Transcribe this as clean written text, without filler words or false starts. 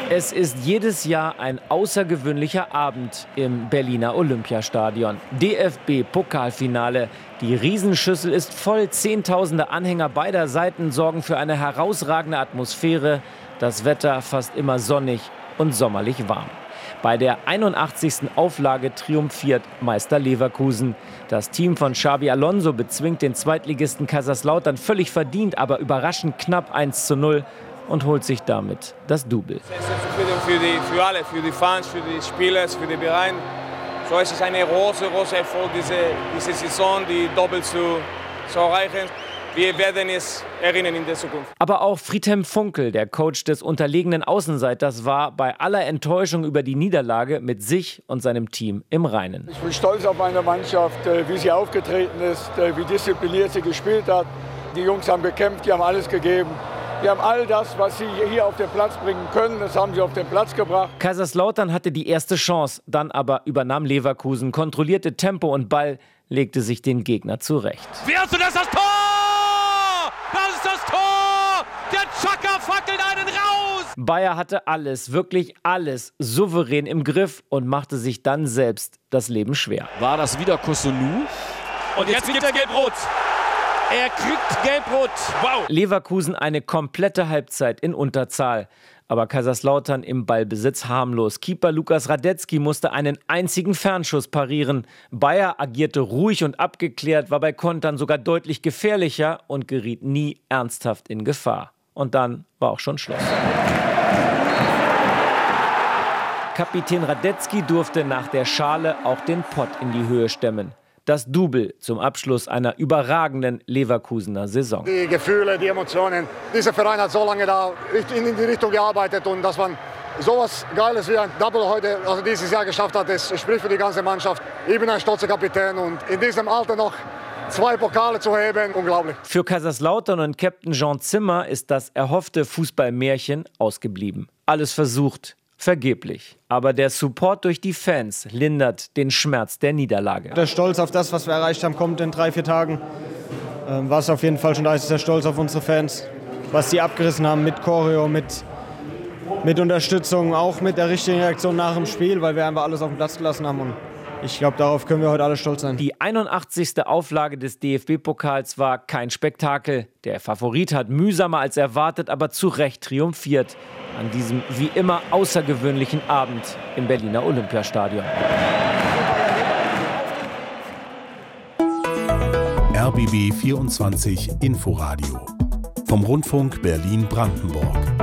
Es ist jedes Jahr ein außergewöhnlicher Abend im Berliner Olympiastadion. DFB-Pokalfinale. Die Riesenschüssel ist voll. Zehntausende Anhänger beider Seiten sorgen für eine herausragende Atmosphäre. Das Wetter fast immer sonnig und sommerlich warm. Bei der 81. Auflage triumphiert Meister Leverkusen. Das Team von Xabi Alonso bezwingt den Zweitligisten Kaiserslautern völlig verdient, aber überraschend knapp 1:0 und holt sich damit das Double. Für alle, für die Fans, für die Spieler, für die Vereine. So ist es ein großer Erfolg, diese Saison, die Double zu erreichen. Wir werden es erinnern in der Zukunft. Aber auch Friedhelm Funkel, der Coach des unterlegenen Außenseiters, war bei aller Enttäuschung über die Niederlage mit sich und seinem Team im Reinen. Ich bin stolz auf meine Mannschaft, wie sie aufgetreten ist, wie diszipliniert sie gespielt hat. Die Jungs haben gekämpft, die haben alles gegeben. Die haben all das, was sie hier auf den Platz bringen können, das haben sie auf den Platz gebracht. Kaiserslautern hatte die erste Chance, dann aber übernahm Leverkusen, kontrollierte Tempo und Ball, legte sich den Gegner zurecht. Wie hast du das Tor? Das ist das Tor! Der Chaka fackelt einen raus! Bayer hatte alles, wirklich alles, souverän im Griff und machte sich dann selbst das Leben schwer. War das wieder Kosunu? Und jetzt gibt er Gelb-Rot. Er kriegt Gelb-Rot. Wow! Leverkusen eine komplette Halbzeit in Unterzahl. Aber Kaiserslautern im Ballbesitz harmlos. Keeper Lukas Radetzky musste einen einzigen Fernschuss parieren. Bayer agierte ruhig und abgeklärt, war bei Kontern sogar deutlich gefährlicher und geriet nie ernsthaft in Gefahr. Und dann war auch schon Schluss. Kapitän Radetzky durfte nach der Schale auch den Pott in die Höhe stemmen. Das Double zum Abschluss einer überragenden Leverkusener Saison. Die Gefühle, die Emotionen. Dieser Verein hat so lange da in die Richtung gearbeitet und dass man sowas Geiles wie ein Double heute, also dieses Jahr geschafft hat, das spricht für die ganze Mannschaft. Ich bin ein stolzer Kapitän und in diesem Alter noch 2 Pokale zu heben, unglaublich. Für Kaiserslautern und Captain Jean Zimmer ist das erhoffte Fußballmärchen ausgeblieben. Alles versucht. Vergeblich. Aber der Support durch die Fans lindert den Schmerz der Niederlage. Der Stolz auf das, was wir erreicht haben, kommt in 3-4 Tagen. Was auf jeden Fall schon da ist der Stolz auf unsere Fans. Was sie abgerissen haben mit Choreo, mit Unterstützung, auch mit der richtigen Reaktion nach dem Spiel, weil wir einfach alles auf den Platz gelassen haben. Und ich glaube, darauf können wir heute alle stolz sein. Die 81. Auflage des DFB-Pokals war kein Spektakel. Der Favorit hat mühsamer als erwartet, aber zu Recht triumphiert. An diesem wie immer außergewöhnlichen Abend im Berliner Olympiastadion. RBB 24 Inforadio vom Rundfunk Berlin-Brandenburg.